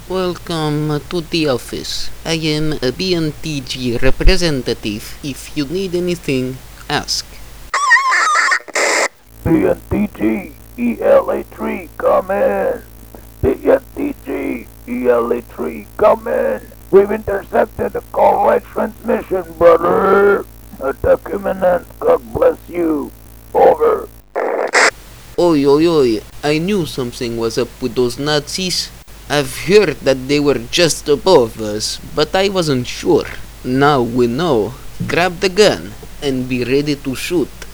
Welcome to the office. I am a BNTG representative. If you need anything, ask. BNTG ELA3, come in. BNTG ELA3, come in. We've intercepted a call right transmission, brother. Attack imminent, God bless you. Over. Oi, oi, oi. I knew something was up with those Nazis. I've heard that they were just above us, but I wasn't sure. Now we know. Grab the gun and be ready to shoot.